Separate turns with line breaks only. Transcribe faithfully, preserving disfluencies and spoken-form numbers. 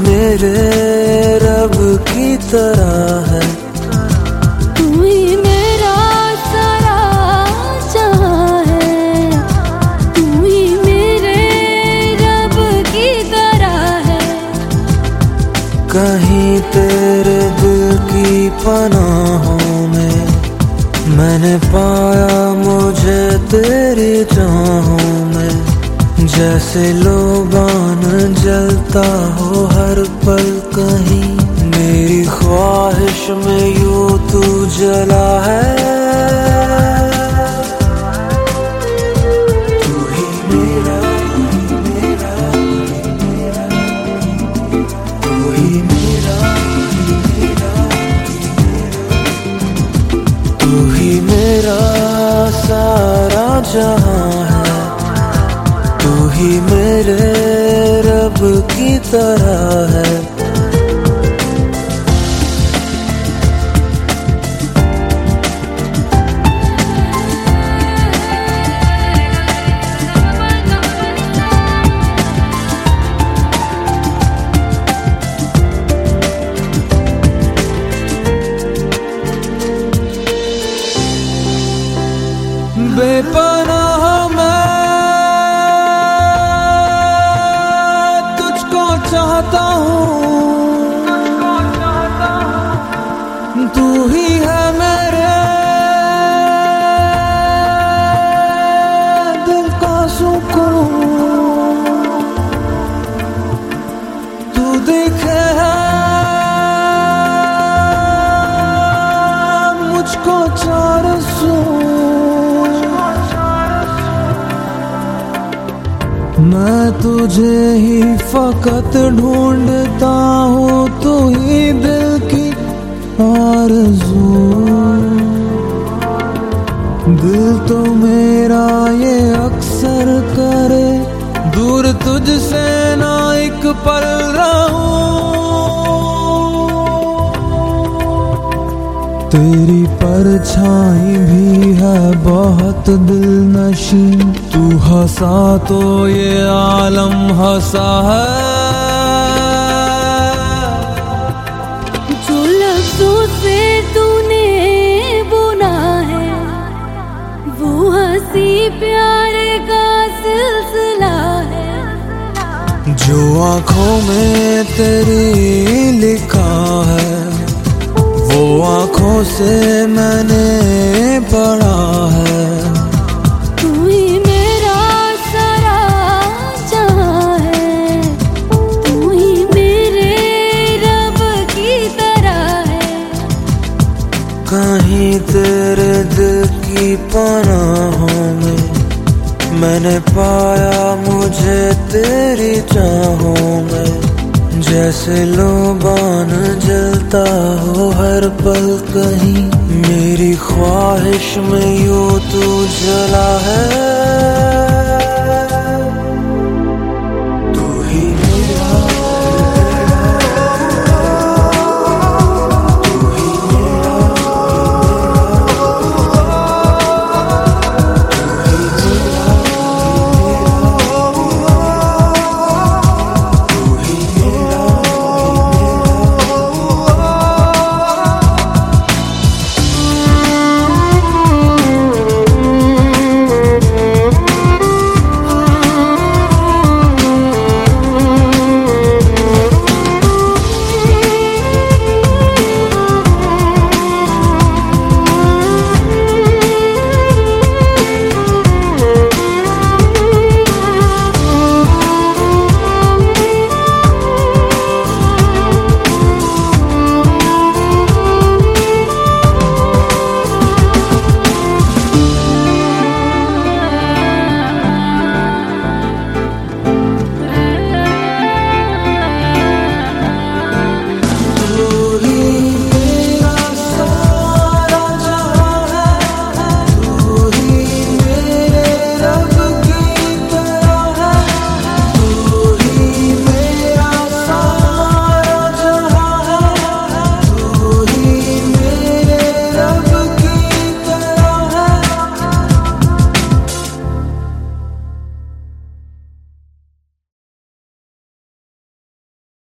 मेरे रब की तरह है।
तू ही मेरा सारा जहां है, तू ही मेरे रब की तरह है।
कहीं तेरे दिल की पनाहों में मैंने पाया मुझे तेरी चाहों में, जैसे लोबान जलता हो हर पल कहीं, मेरी ख्वाहिश में यूं तू जला है। तू ही मेरा मेरा तू ही मेरा तू ही मेरा सारा जहां है, तू ही मेरे रब की तरह है। बेपनाह मैं तुझको चाहता हूँ, तू ही है मेरे दिल का सुकून। तू देखे है मुझको चार सू, मैं तुझे ही फकत ढूंढता हूँ, तू ही दिल की आरज़ू। दिल तो मेरा ये अक्सर करे दूर तुझसे ना एक पल रहूं। तेरी परछाई भी है बहुत दिलनशीं, तू हंसा तो ये आलम हंसा है।
जो लफ्जों से तूने बुना है वो हंसी प्यार का सिलसिला है।
जो आँखों में तेरी लिखा है वो आँखों से मैंने पढ़ा है।
तू ही मेरा सारा जहां है, तू ही मेरे रब की तरह है।
कहीं तेरे दिल की पनाहों में मैंने पाया मुझे तेरी चाहों में, जैसे लोबान जलता हो हर पल कहीं, मेरी ख्वाहिश में यूं तू जला है।